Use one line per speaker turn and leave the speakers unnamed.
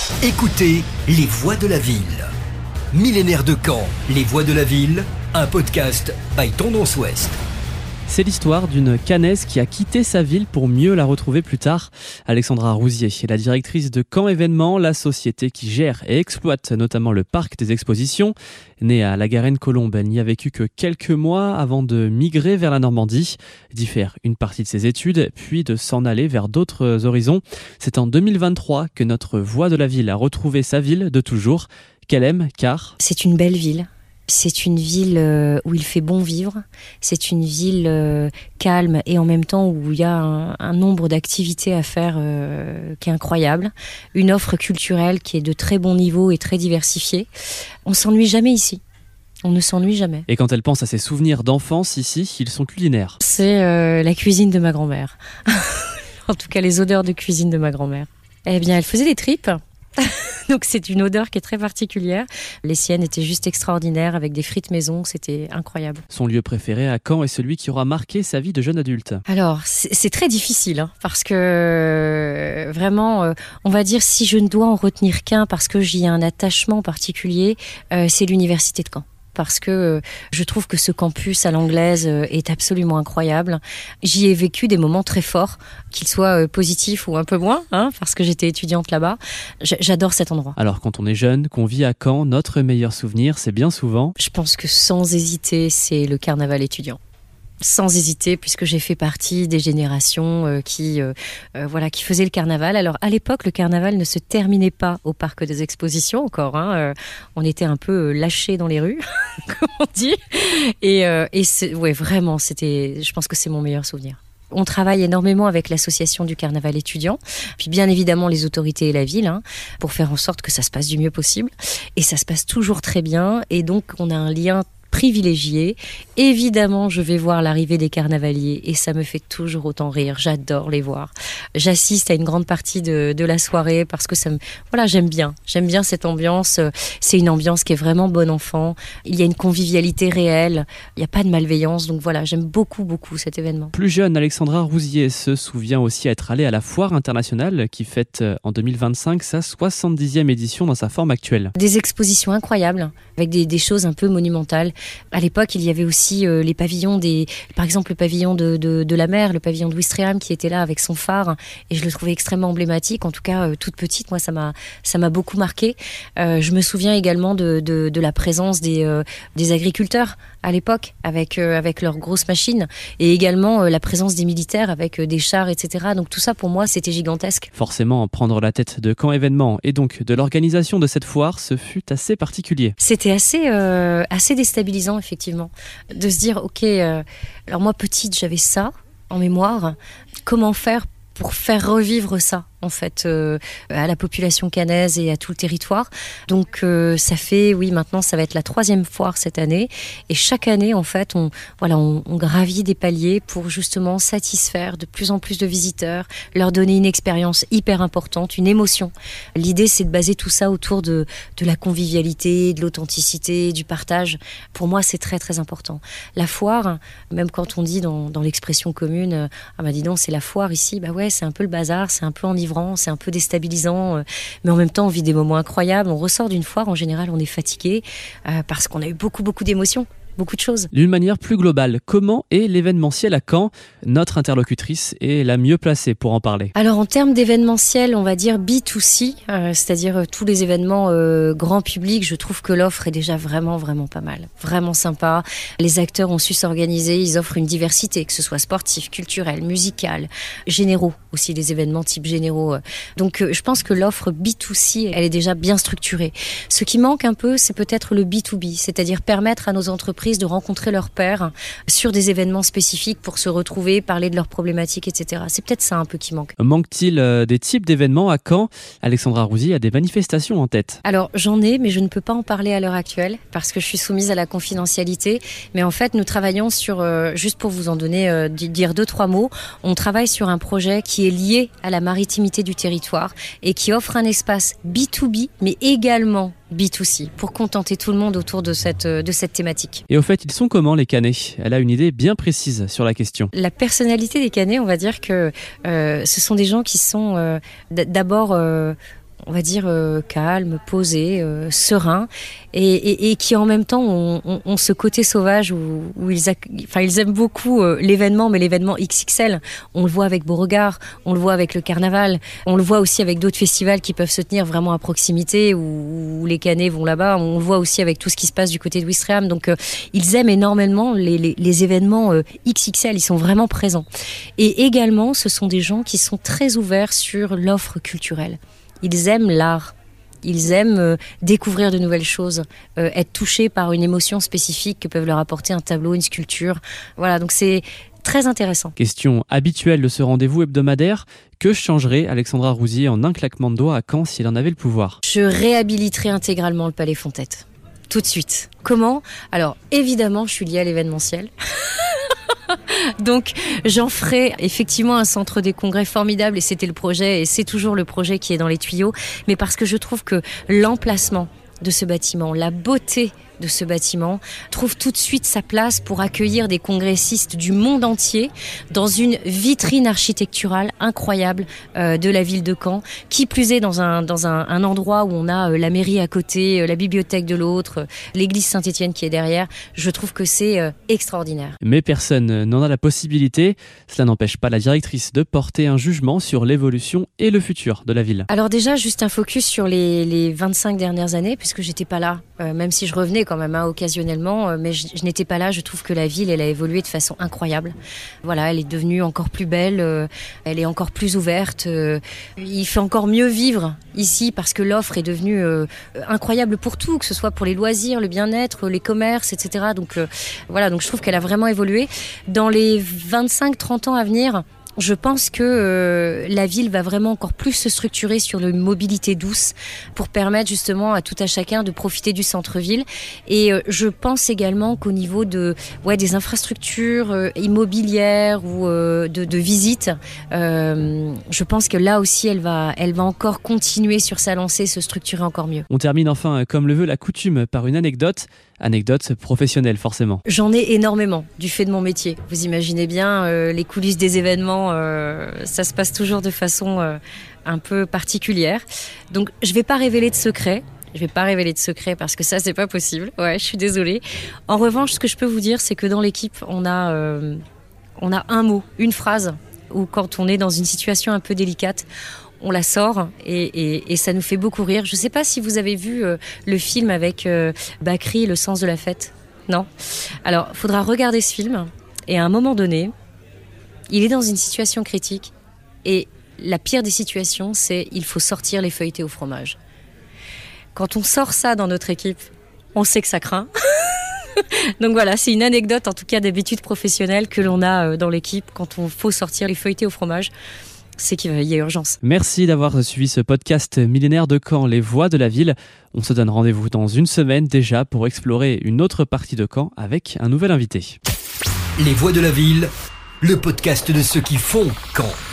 Écoutez Les Voix de la Ville. Millénaire de Caen, Les Voix de la Ville, un podcast by Tendance Ouest.
C'est l'histoire d'une Caennaise qui a quitté sa ville pour mieux la retrouver plus tard. Alexandra Rousier est la directrice de Caen Événements, la société qui gère et exploite notamment le parc des expositions. Née à la Garenne-Colombes, elle n'y a vécu que quelques mois avant de migrer vers la Normandie, d'y faire une partie de ses études, puis de s'en aller vers d'autres horizons. C'est en 2023 que notre Voix de la Ville a retrouvé sa ville de toujours, qu'elle aime car...
C'est une belle ville. C'est une ville où il fait bon vivre. C'est une ville calme et en même temps où il y a un nombre d'activités à faire qui est incroyable. Une offre culturelle qui est de très bon niveau et très diversifiée. On s'ennuie jamais ici. On ne s'ennuie jamais.
Et quand elle pense à ses souvenirs d'enfance ici, ils sont culinaires.
C'est la cuisine de ma grand-mère. En tout cas, les odeurs de cuisine de ma grand-mère. Eh bien, elle faisait des tripes. Donc c'est une odeur qui est très particulière. Les siennes étaient juste extraordinaires avec des frites maison, c'était incroyable.
Son lieu préféré à Caen est celui qui aura marqué sa vie de jeune adulte.
Alors c'est très difficile parce que vraiment on va dire si je ne dois en retenir qu'un parce que j'y ai un attachement particulier, c'est l'université de Caen. Parce que je trouve que ce campus à l'anglaise est absolument incroyable. J'y ai vécu des moments très forts, qu'ils soient positifs ou un peu moins, parce que j'étais étudiante là-bas. J'adore cet endroit.
Alors quand on est jeune, qu'on vit à Caen, notre meilleur souvenir, c'est bien souvent...
Je pense que sans hésiter, c'est le carnaval étudiant. Sans hésiter, puisque j'ai fait partie des générations qui faisaient le carnaval. Alors à l'époque, le carnaval ne se terminait pas au parc des expositions encore. On était un peu lâchés dans les rues, comme on dit. Et vraiment, je pense que c'est mon meilleur souvenir. On travaille énormément avec l'association du carnaval étudiant, puis bien évidemment les autorités et la ville, pour faire en sorte que ça se passe du mieux possible. Et ça se passe toujours très bien. Et donc on a un lien privilégié. Évidemment, je vais voir l'arrivée des carnavaliers et ça me fait toujours autant rire. J'adore les voir. J'assiste à une grande partie de la soirée parce que j'aime bien. J'aime bien cette ambiance. C'est une ambiance qui est vraiment bon enfant. Il y a une convivialité réelle. Il n'y a pas de malveillance. Donc voilà, j'aime beaucoup, beaucoup cet événement.
Plus jeune, Alexandra Rousier se souvient aussi être allée à la Foire internationale qui fête en 2025 sa 70e édition dans sa forme actuelle.
Des expositions incroyables avec des choses un peu monumentales. À l'époque, il y avait aussi les pavillons par exemple le pavillon de la mer, le pavillon de Ouistreham qui était là avec son phare et je le trouvais extrêmement emblématique. En tout cas, toute petite, moi, ça m'a beaucoup marqué. Je me souviens également de la présence des agriculteurs à l'époque avec leurs grosses machines et également la présence des militaires avec des chars, etc. Donc tout ça, pour moi, c'était gigantesque.
Forcément, prendre la tête de Caen Événements et donc de l'organisation de cette foire, ce fut assez particulier.
C'était assez déstabilisant, effectivement, de se dire, ok, alors moi, petite, j'avais ça en mémoire. Comment faire pour faire revivre ça, en fait, à la population caennaise et à tout le territoire. Donc, ça fait, maintenant, ça va être la 3e foire cette année. Et chaque année, en fait, on gravit des paliers pour justement satisfaire de plus en plus de visiteurs, leur donner une expérience hyper importante, une émotion. L'idée, c'est de baser tout ça autour de la convivialité, de l'authenticité, du partage. Pour moi, c'est très, très important. La foire, même quand on dit dans l'expression commune, dis donc, c'est la foire ici, c'est un peu le bazar, c'est un peu enivrant, c'est un peu déstabilisant, mais en même temps on vit des moments incroyables. On ressort d'une foire, en général on est fatigué parce qu'on a eu beaucoup d'émotions. Beaucoup de choses.
D'une manière plus globale, comment est l'événementiel à Caen ? Notre interlocutrice est la mieux placée pour en parler.
Alors en termes d'événementiel, on va dire B2C, c'est-à-dire tous les événements grand public, je trouve que l'offre est déjà vraiment pas mal. Vraiment sympa. Les acteurs ont su s'organiser, ils offrent une diversité, que ce soit sportif, culturel, musical, généraux aussi, des événements type généraux. Donc je pense que l'offre B2C, elle est déjà bien structurée. Ce qui manque un peu, c'est peut-être le B2B, c'est-à-dire permettre à nos entreprises de rencontrer leurs pairs sur des événements spécifiques pour se retrouver, parler de leurs problématiques, etc. C'est peut-être ça un peu qui manque.
Manque-t-il des types d'événements à Caen ? Alexandra Rousier a des manifestations en tête.
Alors j'en ai, mais je ne peux pas en parler à l'heure actuelle parce que je suis soumise à la confidentialité. Mais en fait, nous travaillons sur, juste pour vous en donner, dire 2-3 mots, on travaille sur un projet qui est lié à la maritimité du territoire et qui offre un espace B2B, mais également B2C, pour contenter tout le monde autour de cette thématique.
Et au fait, ils sont comment les Caennais ? Elle a une idée bien précise sur la question.
La personnalité des Caennais, on va dire que ce sont des gens qui sont d'abord... on va dire, calmes, posés, sereins, et qui en même temps ont ce côté sauvage où ils aiment beaucoup l'événement, mais l'événement XXL. On le voit avec Beauregard, on le voit avec le carnaval, on le voit aussi avec d'autres festivals qui peuvent se tenir vraiment à proximité, où les Canets vont là-bas. On le voit aussi avec tout ce qui se passe du côté de Ouistreham. Donc ils aiment énormément les événements XXL, ils sont vraiment présents. Et également, ce sont des gens qui sont très ouverts sur l'offre culturelle. Ils aiment l'art. Ils aiment découvrir de nouvelles choses, être touchés par une émotion spécifique que peuvent leur apporter un tableau, une sculpture. Voilà, donc c'est très intéressant.
Question habituelle de ce rendez-vous hebdomadaire. Que changerait Alexandra Rouzier en un claquement de doigts à Caen si elle en avait le pouvoir ?
Je réhabiliterai intégralement le Palais Fontette. Tout de suite. Comment ? Alors, évidemment, je suis liée à l'événementiel. Donc j'en ferai effectivement un centre des congrès formidable, et c'était le projet, et c'est toujours le projet qui est dans les tuyaux, mais parce que je trouve que l'emplacement de ce bâtiment, la beauté de ce bâtiment trouve tout de suite sa place pour accueillir des congressistes du monde entier dans une vitrine architecturale incroyable de la ville de Caen, qui plus est dans un endroit où on a la mairie à côté, la bibliothèque de l'autre, l'église Saint-Étienne qui est derrière. Je trouve que c'est extraordinaire.
Mais personne n'en a la possibilité. Cela n'empêche pas la directrice de porter un jugement sur l'évolution et le futur de la ville.
Alors déjà, juste un focus sur les 25 dernières années, puisque j'étais pas là, même si je revenais quand même occasionnellement, mais je n'étais pas là. Je trouve que la ville, elle a évolué de façon incroyable. Voilà, elle est devenue encore plus belle, elle est encore plus ouverte. Il fait encore mieux vivre ici parce que l'offre est devenue incroyable pour tout, que ce soit pour les loisirs, le bien-être, les commerces, etc. Donc voilà, donc je trouve qu'elle a vraiment évolué. Dans les 25-30 ans à venir, je pense que la ville va vraiment encore plus se structurer sur la mobilité douce pour permettre justement à tout à chacun de profiter du centre-ville. Et je pense également qu'au niveau des infrastructures immobilières ou de visite, je pense que là aussi elle va encore continuer sur sa lancée, se structurer encore mieux.
On termine enfin, comme le veut la coutume, par une anecdote professionnelle forcément.
J'en ai énormément du fait de mon métier. Vous imaginez bien, les coulisses des événements, ça se passe toujours de façon un peu particulière. Donc je vais pas révéler de secret. Parce que ça, c'est pas possible. Ouais, je suis désolée. En revanche, ce que je peux vous dire, c'est que dans l'équipe, on a un mot, une phrase, où quand on est dans une situation un peu délicate, on la sort et ça nous fait beaucoup rire. Je ne sais pas si vous avez vu le film avec Bakri, Le sens de la fête. Non ? Alors, il faudra regarder ce film et à un moment donné, il est dans une situation critique et la pire des situations, c'est il faut sortir les feuilletés au fromage. Quand on sort ça dans notre équipe, on sait que ça craint. Donc voilà, c'est une anecdote en tout cas d'habitude professionnelle que l'on a dans l'équipe quand on faut sortir les feuilletés au fromage. C'est qu'il y a urgence.
Merci d'avoir suivi ce podcast millénaire de Caen, les voix de la ville. On se donne rendez-vous dans une semaine déjà pour explorer une autre partie de Caen avec un nouvel invité.
Les voix de la ville, le podcast de ceux qui font Caen.